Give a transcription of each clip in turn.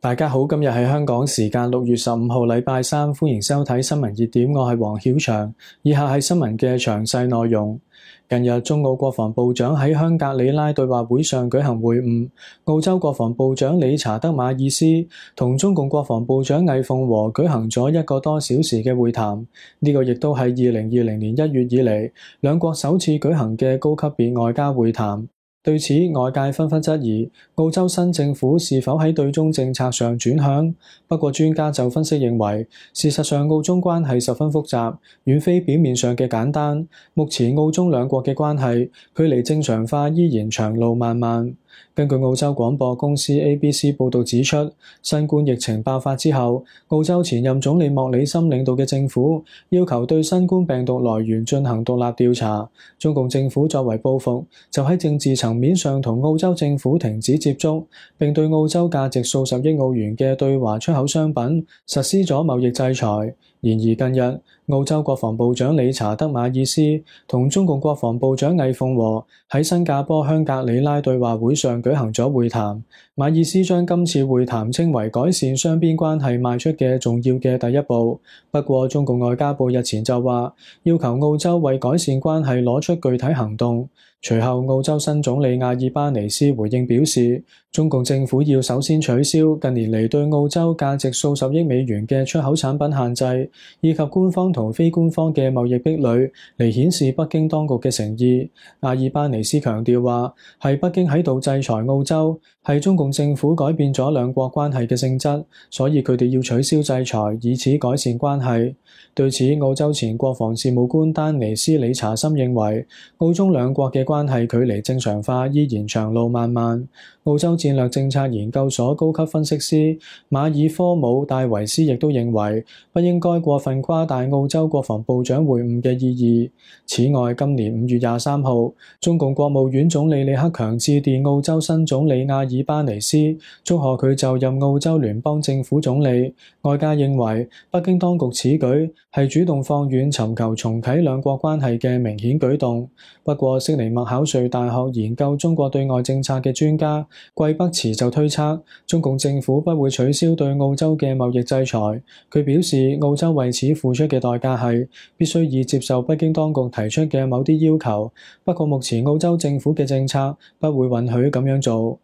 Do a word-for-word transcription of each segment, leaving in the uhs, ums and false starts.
大家好，今日係香港時間六月十五號禮拜三，歡迎收睇新聞熱點，我係黃曉翔。以下係新聞嘅詳細內容。近日，中澳國防部長喺香格里拉對話會上舉行會晤，澳洲國防部長理查德馬爾斯同中共國防部長魏鳳和舉行咗一個多小時嘅會談。呢、這個亦都係二零二零年一月以嚟兩國首次舉行嘅高級別外交會談。對此，外界紛紛質疑澳洲新政府是否喺對中政策上轉向。不過專家就分析認為，事實上澳中關係十分複雜，遠非表面上嘅簡單。目前澳中兩國嘅關係距離正常化依然長路漫漫。根據澳洲廣播公司 A B C 報導指出，新冠疫情爆發之後，澳洲前任總理莫里森領導嘅政府要求對新冠病毒來源進行獨立調查。中共政府作為報復，就喺政治層面上同澳洲政府停止接觸，並對澳洲價值數十億澳元嘅對華出口商品實施咗貿易制裁。然而近日，澳洲國防部長理查德馬爾斯同中共國防部長魏鳳和喺新加坡香格里拉對話會上舉行咗會談。馬爾斯將今次會談稱為改善雙邊關係邁出嘅重要嘅第一步。不過，中共外交部日前就話要求澳洲為改善關係攞出具體行動。隨後，澳洲新總理阿爾巴尼斯回應表示，中共政府要首先取消近年嚟對澳洲價值數十億美元嘅出口產品限制，以及官方同非官方嘅貿易壁壘，嚟顯示北京當局嘅誠意。阿爾巴尼斯強調話，係北京喺度制裁澳洲，係中共政府改變咗兩國關係嘅性質，所以佢哋要取消制裁，以此改善關係。對此，澳洲前國防事務官丹尼斯理查森認為，澳中兩國嘅關係距離正常化依然長路漫漫。澳洲戰略政策研究所高級分析師馬爾科姆戴維斯亦都認為，不應該過分誇大澳洲國防部長會晤嘅意義。此外，今年五月廿三號，中共國務院總理李克強致電澳洲新總理阿爾巴尼斯，祝賀佢就任澳洲聯邦政府總理。外界認為，北京當局此舉係主動放軟尋求重啟兩國關係嘅明顯舉動。不過，悉尼麥考瑞大學研究中國對外政策嘅專家季北池就推測，中共政府不會取消對澳洲嘅貿易制裁。佢表示，澳洲為此付出嘅代價係必須以接受北京當局提出嘅某啲要求。不過，目前澳洲政府嘅政策不會允許咁樣做。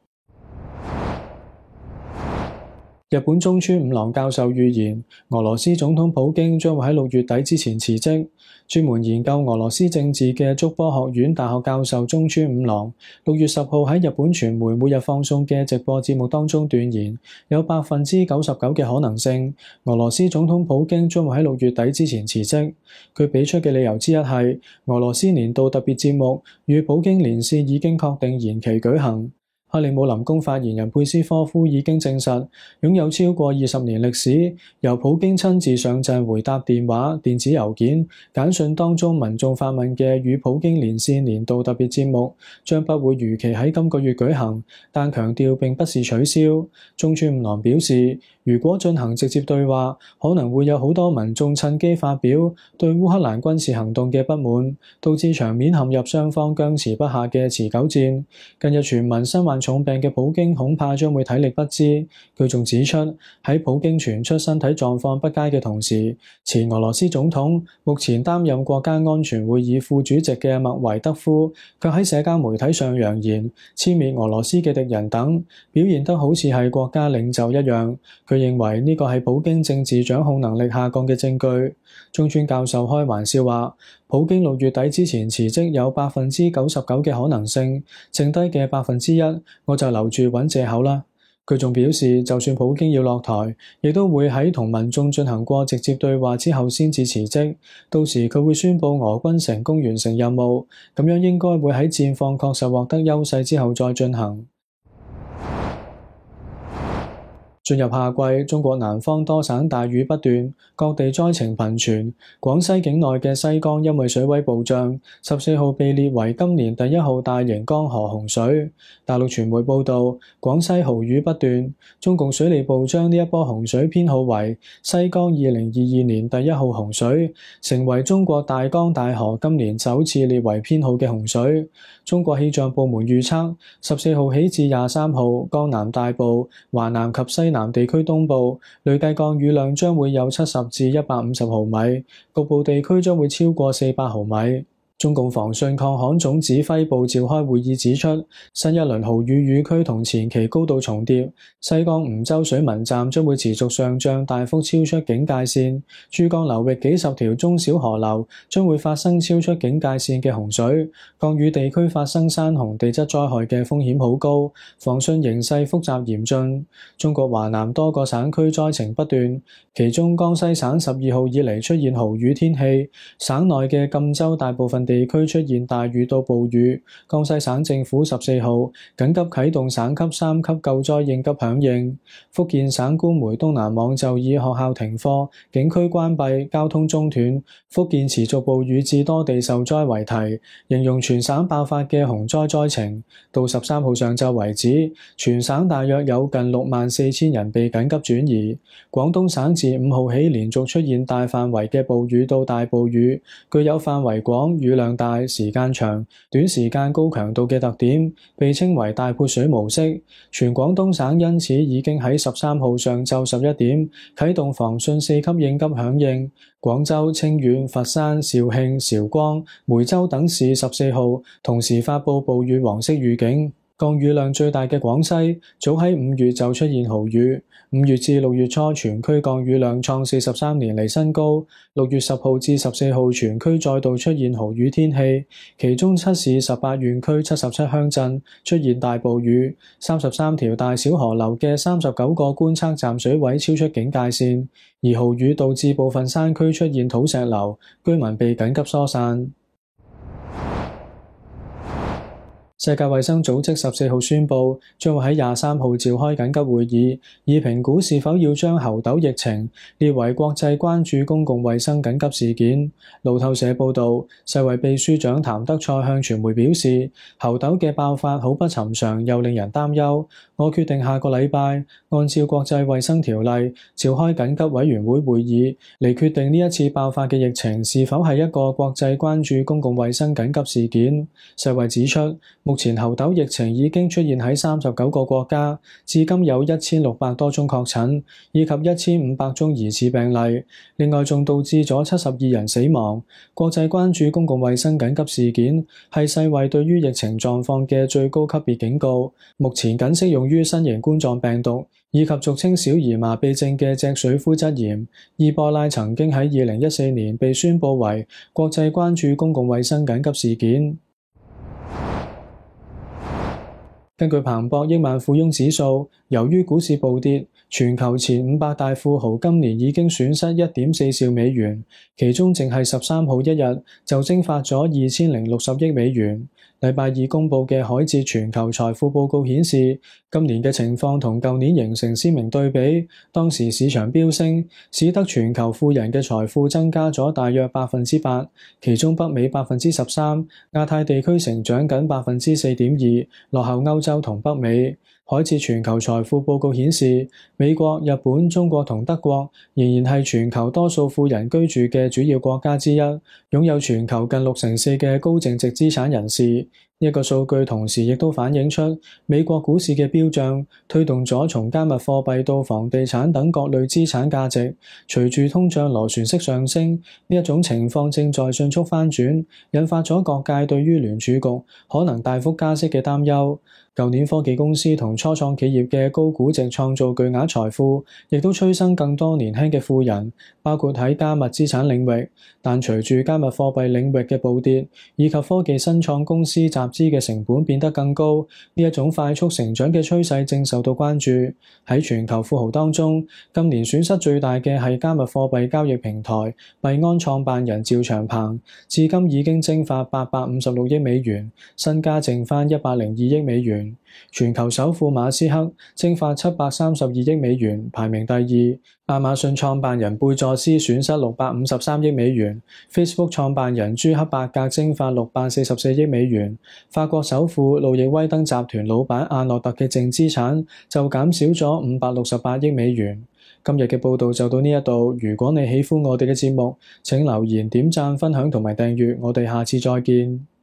日本中村五郎教授預言，俄羅斯總統普京將會喺六月底之前辭職。專門研究俄羅斯政治嘅筑波學院大學教授中村五郎六月十號喺日本傳媒每日放送嘅直播節目當中斷言，有百分之九十九嘅可能性，俄羅斯總統普京將會喺六月底之前辭職。佢俾出嘅理由之一係，俄羅斯年度特別節目與普京連線已經確定延期舉行。克里姆林宮發言人佩斯科夫已經證實，擁有超過二十年歷史，由普京親自上陣回答電話、電子郵件、簡訊當中民眾發問嘅與普京連線年度特別節目，將不會如期喺今個月舉行，但強調並不是取消。中村五郎表示，如果進行直接對話，可能會有好多民眾趁機發表對烏克蘭軍事行動嘅不滿，導致場面陷入雙方僵持不下嘅持久戰。近日傳聞身患重病嘅普京恐怕將會體力不支。佢仲指出，喺普京傳出身體狀況不佳嘅同時，前俄羅斯總統目前擔任國家安全會議副主席嘅麥維德夫，卻喺社交媒體上揚言殲滅俄羅斯嘅敵人等，表現得好似係國家領袖一樣。佢認為呢個係普京政治掌控能力下降嘅證據。中村教授開玩笑話，普京六月底之前辭職有百分之九十九嘅可能性，剩低嘅百分之一，我就留住揾藉口啦。佢仲表示，就算普京要落台，亦都會喺同民眾進行過直接對話之後先至辭職。到時佢會宣佈俄軍成功完成任務，咁樣應該會喺戰況確實獲得優勢之後再進行。進入夏季，中國南方多省大雨不斷，各地災情頻傳。廣西境內嘅西江因為水位暴漲，十四號被列為今年第一號大型江河洪水。大陸傳媒報道，廣西豪雨不斷，中共水利部將呢一波洪水編號為西江二零二二年第一號洪水，成為中國大江大河今年首次列為編號嘅洪水。中國氣象部門預測，十四號起至廿三號，江南大部、華南及西南南地區東部，累計降雨量將會有七十至一百五十毫米，局部地區將會超過四百毫米。中共防汛抗旱總指揮部召開會議指出，新一輪豪雨雨區同前期高度重疊，西江梧州水文站將會持續上漲，大幅超出警戒線。珠江流域幾十條中小河流將會發生超出警戒線嘅洪水，降雨地區發生山洪地質災害嘅風險好高，防汛形勢複雜嚴峻。中國華南多個省區災情不斷，其中江西省十二號以嚟出現豪雨天氣，省內嘅贛州大部分地區出現大雨到暴雨，江西省政府十四號緊急啟動省級三級救災應急響應。福建省官媒東南網就以學校停課、景區關閉、交通中斷、福建持續暴雨致多地受災為題，形容全省爆發嘅洪災災情。到十三號上晝為止，全省大約有近六萬四千人被緊急轉移。廣東省自五號起連續出現大範圍嘅暴雨到大暴雨，具有範圍廣、雨量大、時間長、短時間高強度嘅特點，被稱為大潑水模式。全廣東省因此已經喺十三號上晝十一點啟動防汛四級應急響應。廣州、清遠、佛山、肇慶、韶光、梅州等市十四號同時發佈暴雨黃色預警。降雨量最大嘅廣西，早喺五月就出現豪雨。五月至六月初，全區降雨量創四十三年嚟新高。六月十號至十四號，全區再度出現豪雨天氣，其中七市十八縣區七十七鄉鎮出現大暴雨，三十三條大小河流嘅三十九個觀測站水位超出警戒線，而豪雨導致部分山區出現土石流，居民被緊急疏散。世界衛生組織十四號宣布，將會喺廿三號召開緊急會議，以評估是否要將猴痘疫情列為國際關注公共衛生緊急事件。路透社報道，世衛秘書長譚德塞向傳媒表示，猴痘嘅爆發好不尋常，又令人擔憂。我決定下個禮拜按照國際衛生條例召開緊急委員會會議，嚟決定呢一次爆發嘅疫情是否係一個國際關注公共衛生緊急事件。世衛指出，目前猴痘疫情已經出現喺三十九個國家，至今有一千六百多宗確診，以及一千五百宗疑似病例。另外，仲導致咗七十二人死亡。國際關注公共衛生緊急事件係世衛對於疫情狀況嘅最高級別警告，目前僅適用於新型冠狀病毒以及俗稱小兒麻痹症嘅脊髓灰質炎。伊波拉曾經喺二零一四年被宣佈為國際關注公共衛生緊急事件。根據彭博億萬富翁指數，由於股市暴跌，全球前五百大富豪今年已經損失一點四兆美元，其中淨係十三號一日就蒸發咗二千零六十億美元。禮拜二公佈嘅海哲全球財富報告顯示，今年嘅情況同舊年形成鮮明對比。當時市場飆升，使得全球富人嘅財富增加咗大約百分之八，其中北美百分之十三，亞太地區成長僅百分之四點二，落後歐洲同北美。海哲全球財富報告顯示，美國、日本、中國同德國仍然係全球多數富人居住嘅主要國家之一，擁有全球近六成四嘅高淨值資產人士。呢個數據同時亦都反映出美國股市嘅飆漲，推動咗從加密貨幣到房地產等各類資產價值。隨住通脹螺旋式上升，呢一種情況正在迅速翻轉，引發咗各界對於聯儲局可能大幅加息嘅擔憂。舊年科技公司同初創企業嘅高估值創造巨額財富，亦都催生更多年輕嘅富人，包括喺加密資產領域。但隨住加密貨幣領域嘅暴跌，以及科技新創公司集資嘅成本變得更高，呢一種快速成長嘅趨勢正受到關注。喺全球富豪當中，今年損失最大嘅係加密貨幣交易平台幣安創辦人趙長鵬，至今已經蒸發八百五十六億美元，身家剩翻一百零二億美元。全球首富馬斯克蒸發七百三十二億美元，排名第二。亞馬遜創辦人貝佐斯損失六百五十三億美元。Facebook 創辦人朱克伯格蒸發六百四十四億美元。法國首富路易威登集團老闆阿諾特嘅淨資產就減少咗五百六十八億美元。今日嘅報道就到呢一度。如果你喜歡我哋嘅節目，請留言、點讚、分享同埋訂閱。我哋下次再見。